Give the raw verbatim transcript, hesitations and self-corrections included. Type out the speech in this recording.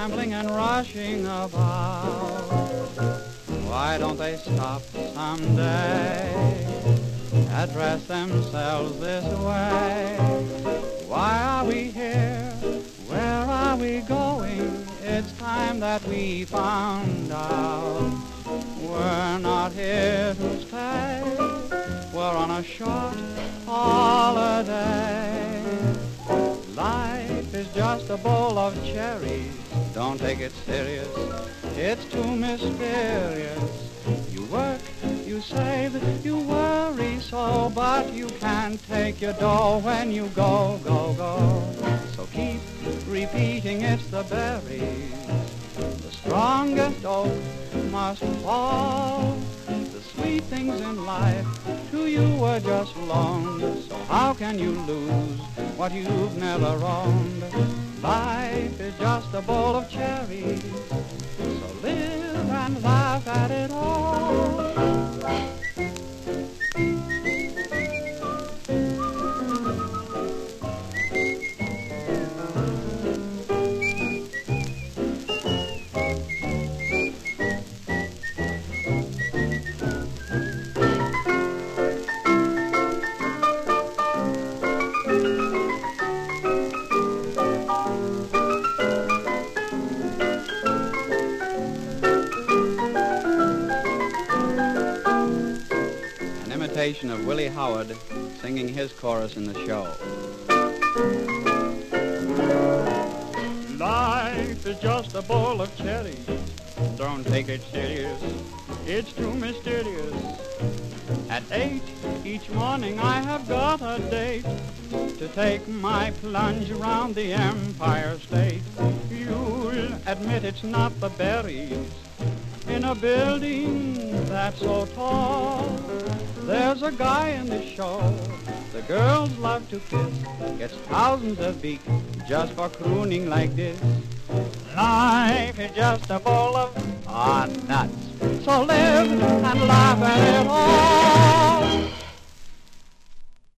scrambling and rushing about. Why don't they stop someday, address themselves this way? Why are we here? Where are we going? It's time that we found out. We're not here to stay, we're on a short holiday. Life is just a bowl of cherries, don't take it serious, it's too mysterious. You work, you save, you worry so, but you can't take your dough when you go, go, go. So keep repeating it's the berries, the strongest oak must fall. The sweet things in life to you were just loaned, so how can you lose what you've never owned? Life is just a bowl of cherries, so live and laugh at it all. Of Willie Howard singing his chorus in the show. Life is just a bowl of cherries, don't take it serious, it's too mysterious. At eight each morning I have got a date to take my plunge around the Empire State. You'll admit it's not the berries in a building that's so tall. There's a guy in the show the girls love to kiss, gets thousands of beaks just for crooning like this. Life is just a bowl of ah, nuts, so live